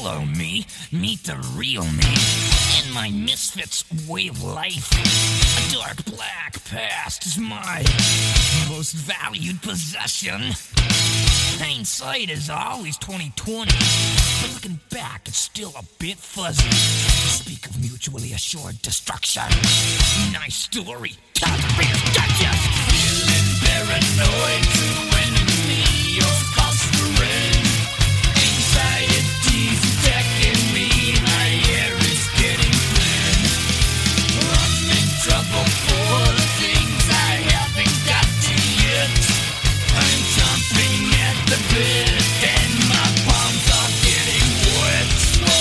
Hello, me. Meet the real me. In my misfits way of life, a dark black past is my most valued possession. Hindsight is always 2020, but looking back, it's still a bit fuzzy. Speak of mutually assured destruction. Nice story. Time to read a digest. Feeling paranoid to enemy or fostering. Anxiety's attacking me. My hair is getting thin. I'm in trouble for things I haven't got to yet. I'm jumping at the bit and my palms are getting wet.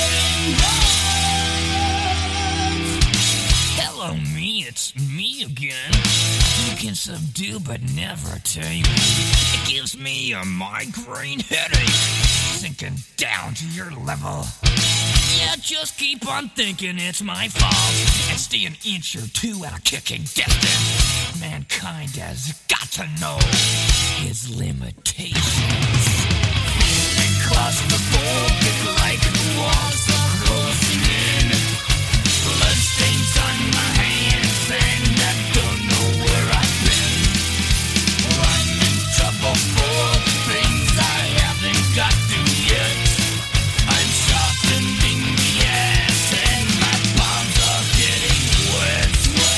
Hello, me, it's me again. You can subdue but never tame me. It gives me a migraine headache, sinking down to your level. Yeah, just keep on thinking it's my fault and stay an inch or two at a kicking distance. Mankind has got to know his limitations. Feeling claustrophobic like the walls are closing in. Bloodstains on my hands and I don't know where I've been. I'm in trouble for things I haven't got to yet. I'm sharpening the ass and my palms are getting wet.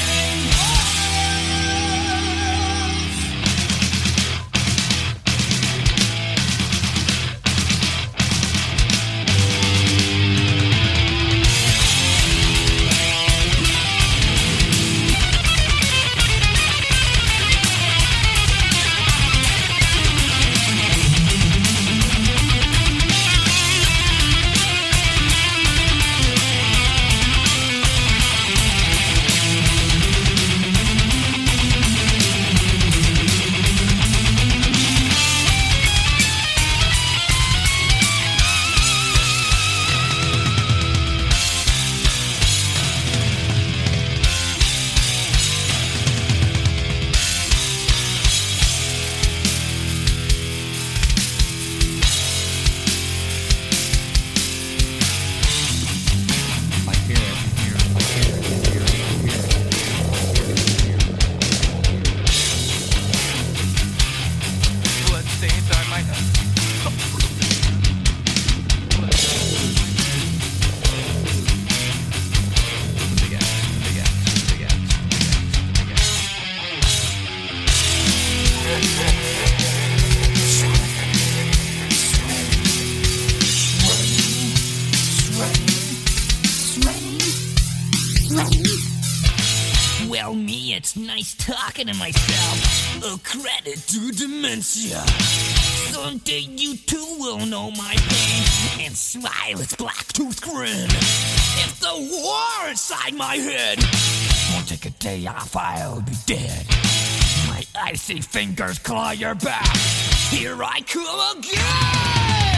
Well, me, it's nice talking to myself. A credit to dementia. Someday you too will know my pain and smile its black-toothed grin. If the war inside my head won't take a day off, I'll be dead. My icy fingers claw your back. Here I come again!